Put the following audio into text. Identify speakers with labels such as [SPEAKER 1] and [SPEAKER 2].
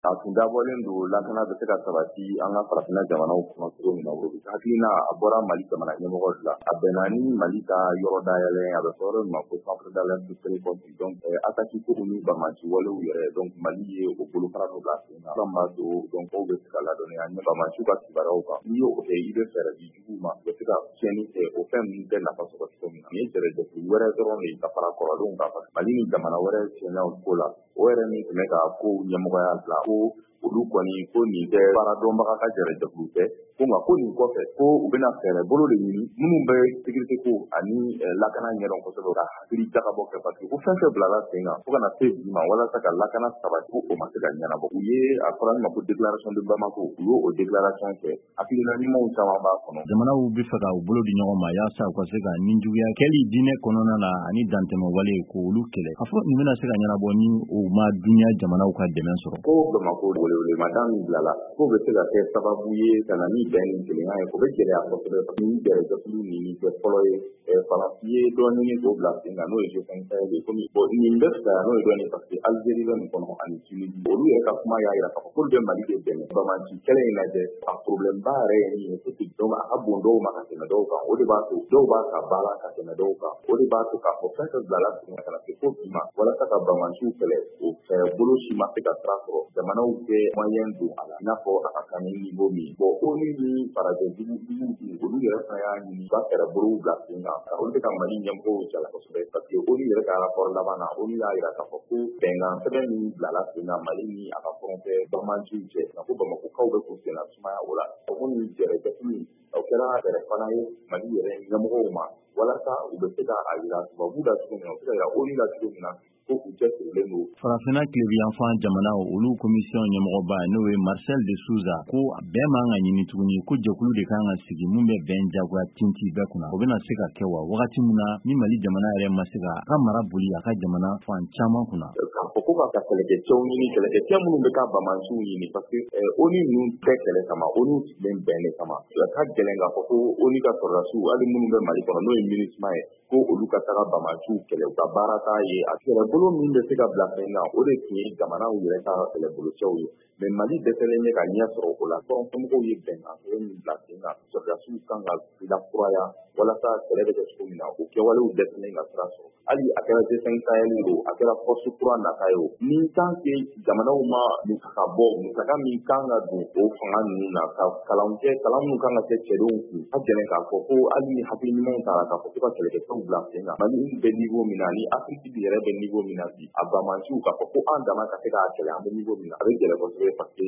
[SPEAKER 1] A tun dabɔlen don lakana bɛ se ka sabati an ka farafinna jamanaw kɔnɔ cogo min na o hakilina a bɔra Mali jamana ɲɛmɔgɔ la a bɛnna ni Mali ka yɔrɔ dayɛlɛ a bɛ fɔ yɔrɔ min ma ko centre d'alerte préventive donc attaque ko ni Banmanci walew yɛrɛ donc Mali ye o bolofara dɔ bila sen kan b'a to donc aw bɛ se ka ladɔnniya ni Banmanci ka kibaruyaw kan n'i y'o kɛ i bɛ fɛɛrɛ di juguw ma u bɛ se ka tiɲɛni kɛ o fɛn ninnu bɛɛ nafa sɔrɔ cogo min na ni jɛrɛjɛkulu wɛrɛ dɔrɔn de ka fara kɔrɔlenw kan Mali ni jamana wɛrɛ tiɲɛna o ko la o yɛrɛ min tun bɛ ka ko ɲɛmɔgɔya bila ko olu kɔni ko nin tɛ baara dɔnbaga ka jɛrɛjɛkulu tɛ ko nka ko nin kɔfɛ ko u bɛna fɛɛrɛ bolo de ɲini minnu bɛ sécurité ko ani lakana ɲɛdɔn kosɛbɛ ka hakili jagabɔ kɛ parce que ko fɛn fɛn bilala sen kan fo kana se bi ma walasa ka lakana sabati ko o ma se ka ɲɛnabɔ u ye a fɔra min ma ko déclaration de Bamako u y'o déclaration kɛ hakilina ɲumanw caman b'a kɔnɔ
[SPEAKER 2] jamanaw bɛ fɛ ka u bolo di ɲɔgɔn ma yaasa u ka se ka nin juguya kɛli diinɛ kɔnɔna na ani dantɛmɛ wale ko olu kɛlɛ a fɔ nin bɛna se ka ɲɛnabɔ ni o ma dunya jamanaw ka dɛmɛ sɔrɔ
[SPEAKER 1] ko Bamako welewelema min bilala ko bɛ se ka kɛ sababu ye ka na ni bɛn ni kelenya ye o bɛ gɛlɛya kosɛbɛ ni jɛrɛjɛkulu nin kɛ fɔlɔ ye Faransi ye dɔ ɲini k'o bila sen kan n'o ye G5 Sahel ye komi nin bɛ fɛ n'o ye dɔɔnin parce que Algérie bɛ nin kɔnɔ ani Tunisie olu yɛrɛ ka kuma y'a jira k'a fɔ k'olu bɛ Mali de dɛmɛ Banmanci kɛlɛ in lajɛ a problème ba yɛrɛ ye min ye c'est que donc a ka bon dɔw ma ka tɛmɛ dɔw kan o de b'a to dɔw b'a ta ba la ka tɛmɛ dɔw kan o de b'a to k'a fɔ fɛn fɛn bilala sen kan ka na se fo bi ma walasa ka Banmanciw kɛlɛ o fɛɛrɛ bolo si ma se ka sira sɔrɔ jamanaw bɛ moyen don a la i n'a fɔ a ka kan ni niveau min ONU ni farajɛjugu olu yɛrɛ fana y'a ɲini ka fɛɛrɛ bolow bila sen kan olu bɛ ka Mali ɲɛmɔgɔw jala kosɛbɛ parce que ONU yɛrɛ ka rapport laban na ONU y'a jira k'a fɔ ko bɛnkan sɛbɛn min bilala sen kan Mali ni a ka frontière Banmanciw cɛ nka ko Bamakokaw bɛ k'u senna sumaya o la o ni jɛrɛjɛkulu o kɛra fɛɛrɛ fana ye Mali yɛrɛ ɲɛmɔgɔw ma walasa u bɛ se ka a jira tubabu la cogo min na u bɛ se ka jira ONU la cogo min na ko u cɛsirilen don
[SPEAKER 2] farafinna kilebiyanfan jamana olu komisiyɔn ɲɛmɔgɔba n'o ye Marcel de Souza ko bɛn man ka ɲini tuguni ko jɛkulu de kan ka sigi mun bɛ bɛn jagoya tinti bɛɛ kunna o bɛna se ka kɛ wa wagati min na ni Mali jamana yɛrɛ ma se ka ka mara boli a ka jamana fan caman kunna
[SPEAKER 1] k'a fɔ ko ka kɛlɛkɛcɛw ɲini kɛlɛkɛcɛ minnu bɛ ka Banmanciw ɲini parce que ONU ninnu tɛ kɛlɛ kama ONU sigilen bɛn de kama a ka gɛlɛn k'a fɔ ko ONU ka sɔrɔdasiw hali minnu bɛ Mali kɔnɔ n'o ye MINUSMA ye ko olu ka taga Banmanciw kɛlɛ u ka baara t'a ye a kɛlɛbolo min bɛ se ka bila fɛn kan o de tun ye jamanaw yɛrɛ ka kɛlɛbolocɛw ye mais Mali dɛsɛlen bɛ ka ɲɛ sɔrɔ o la kɔrɔnfɛmɔgɔw ye bɛnkan sɛbɛn min bila sen kan sɔrɔdasiw kan ka lakuraya walasa kɛlɛ bɛ kɛ cogo min na o kɛwalew dɛsɛlen ka sira sɔrɔ hali a kɛra G5 Sahel o a kɛra force kura nata ye o ni tant que jamanaw ma musaka bɔ musaka min kan ka don o fanga ninnu na ka kalan minnu kan ka kɛ cɛdenw kun ka gɛlɛn k'a fɔ ko hali ni hakili ɲumanw t'a la k'a fɔ ko ka kɛlɛkɛfɛnw bila sen kan Mali bɛ niveau min na ni Afrique yɛrɛ bɛ niveau min na bi a Banmanciw k'a fɔ ko an dama ka se k'a kɛlɛ an bɛ niveau min na a bɛ gɛlɛn kosɛbɛ parce que